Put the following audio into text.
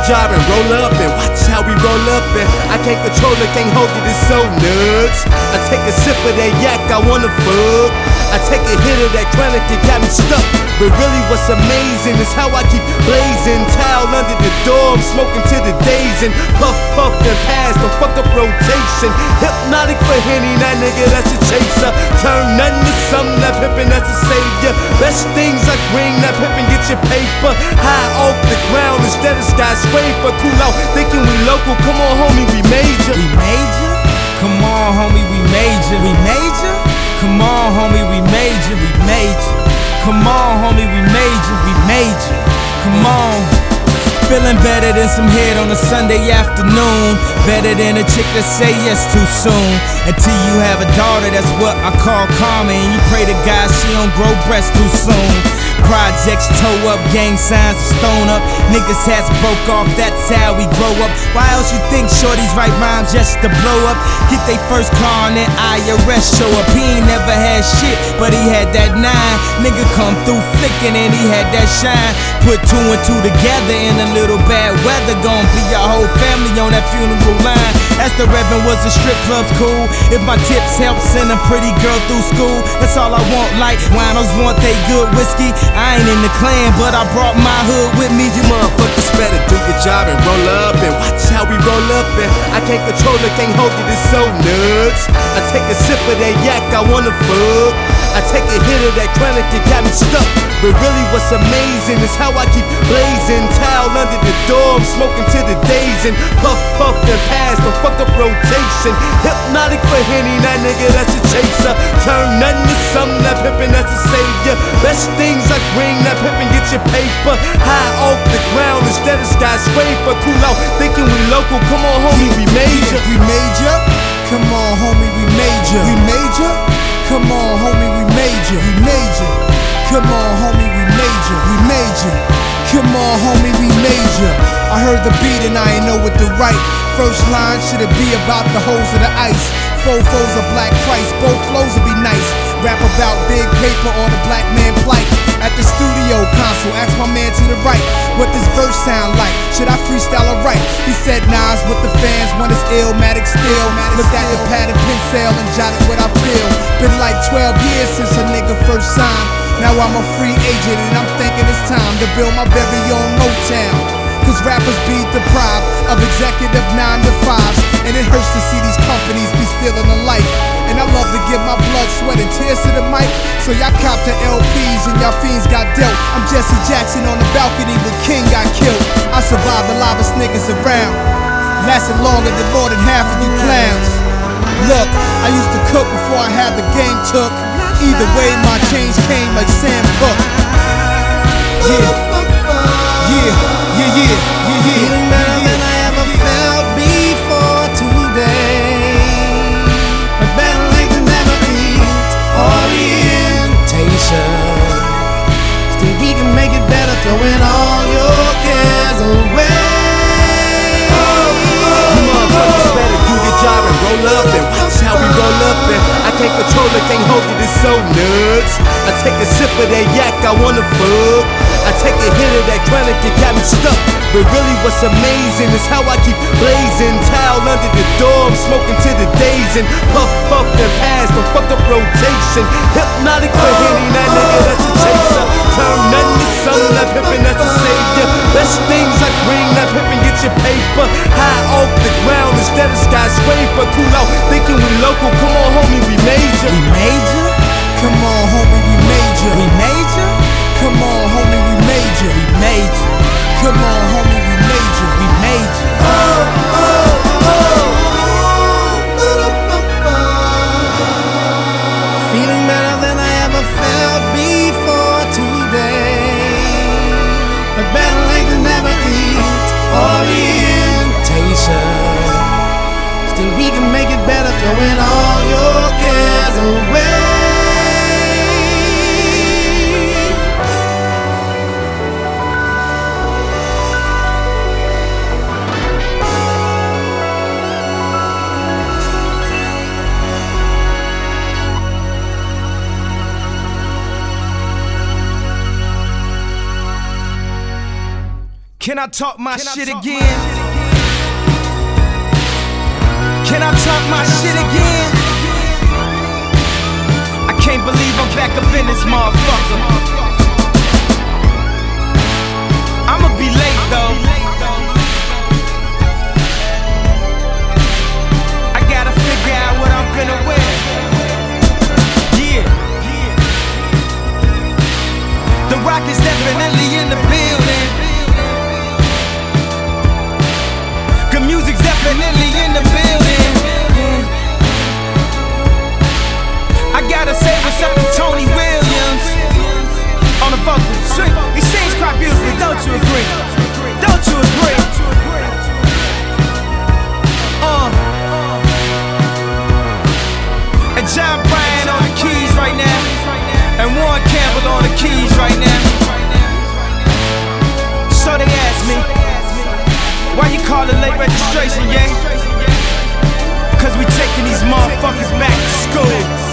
job and roll up and watch how we roll up. And I can't control it, can't hold it, it's so nuts. I take a sip of that yak, I wanna fuck. I take a hit of that chronic, it got me stuck. But really what's amazing is how I keep blazing. Towel under the door, I'm smoking to the days. And puff, puff, and pass, don't fuck up rotation. Hypnotic for Henny, that nigga, that's a chaser. Turn nothing to something, that pimpin', that's a savior. Best things like green, that pimpin', get your paper. High off the ground instead of skyscraper. Cool out, thinking we local, come on homie, we major. We major? Come on homie, we major. We major? Come on homie, we major. We major. Come on homie, we major. We major. Come on. Feeling better than some head on a Sunday afternoon. Better than a chick that say yes too soon. Until you have a daughter, that's what I call karma. And you pray to God she don't grow breasts too soon. Projects toe up, gang signs stone up. Niggas hats broke off, that's how we grow up. Why else you think shorties write rhymes just to blow up? Get they first car and then IRS show up. He ain't never had shit, but he had that 9. Nigga come through flicking and he had that shine. Put 2 and 2 together in a little bad weather. Gon' be your whole family on that funeral line. Ask the Reverend, was the strip clubs cool? If my tips help send a pretty girl through school, that's all I want. Like winos want they good whiskey. I ain't in the clan, but I brought my hood with me. You motherfuckers better do your job and roll up and watch how we roll up. And I can't control it, can't hold it, it's so nuts. I take a sip of that yak, I wanna fuck. I take a hit of that chronic, it got me stuck. But really what's amazing is how I keep blazing. Towel under the door, I'm smoking to the days. And puff, puff, and pass, don't fuck up rotation. Hypnotic for Henny, that nigga, that's a chaser. Turn nothing to something, that pimpin', that's a savior. Best things like green, that pimpin', get your paper. High off the ground instead of skyscraper. Cool out, thinking we local, come on homie, we major. We major? Come on homie, we major. We major? Come on homie, we major. We major. Come on homie, we major. We major. Come on homie, we major. I heard the beat and I ain't know what to write. First line, should it be about the hoes of the ice? Fofos of black Christ, both flows would be nice. Rap about big paper or the black man plight. At the studio console, ask my man to the right, what this verse sound like? Should I freestyle or write? He said Nas with the fans when it's Illmatic still. Looked at the pad and pencil and jotted what I feel. Been like 12 years since a nigga first signed. Now I'm a free agent and I'm thinking it's time to build my very own Motown. Cause rappers be deprived of executive 9 to 5s. And it hurts to see these companies be stealing the life. And I love to give my blood, sweat, and tears to the mic. So y'all cop the LPs and y'all fiends got dealt. I'm Jesse Jackson on the balcony when King got killed. I survived the livest niggas around. Lasted longer than more than half of you clowns. Look, I used to cook before I had the game took. Either way, my change came like Sam Cooke. Yeah, yeah. Feeling better than I ever felt before today. But better late than never eat orientation. Still we can make it better, throwing all your cares away. You motherfuckers better do your job and roll up and watch how we roll up. And I can't control it, can't hold it, it's so nuts. I take a sip of that yak, I wanna fuck. I take a hit of that chronic, it got me stuck. But really what's amazing is how I keep blazing. Towel under the door, I'm smoking to the days. And puff, puff, and pass, don't fuck up rotation. Hypnotic for Henny, that nigga, that's a chaser. Turn nothing to something, that pimpin', that's a savior. Best things like green, that pimpin', get your paper. High off the ground instead of skyscraper. Cool out, thinking we local, come on homie, we major. We major? Come on homie, we major. We major? Come on homie, we major. We major. Come on homie, we major. We major. Feeling better than I ever felt before today. But better late than never eat orientation. Still we can make it better, throwing all your cares away. Can I talk my shit again? Can I talk my shit again? I can't believe I'm back up in this motherfucker. I'ma be late though. I gotta figure out what I'm finna wear. Yeah. The Rock is definitely in the building. Good music's definitely in the building. I gotta say what's up to Tony Williams on the vocals. He sings quite beautifully, don't you agree? Don't you agree? And John Bryan on the keys right now, and Warren Campbell on the keys right now. So they ask me, why you call it late registration, yeah? Cause we taking these motherfuckers back to school.